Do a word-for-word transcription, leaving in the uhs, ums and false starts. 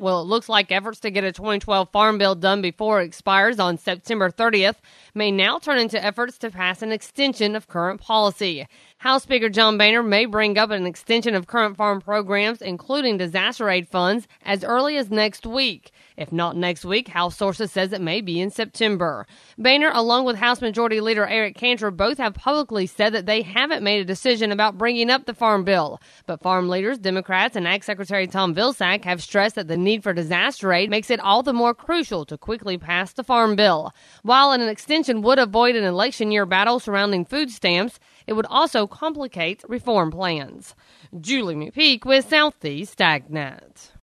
Well, it looks like efforts to get a twenty twelve Farm Bill done before it expires on September thirtieth may now turn into efforts to pass an extension of current policy. House Speaker John Boehner may bring up an extension of current farm programs, including disaster aid funds, as early as next week. If not next week, House sources says it may be in September. Boehner, along with House Majority Leader Eric Cantor, both have publicly said that they haven't made a decision about bringing up the Farm Bill. But farm leaders, Democrats, and Ag Secretary Tom Vilsack have stressed that the need for disaster aid makes it all the more crucial to quickly pass the Farm Bill. While an extension would avoid an election year battle surrounding food stamps, it would also complicate reform plans. Julie McPeak with Southeast AgNet.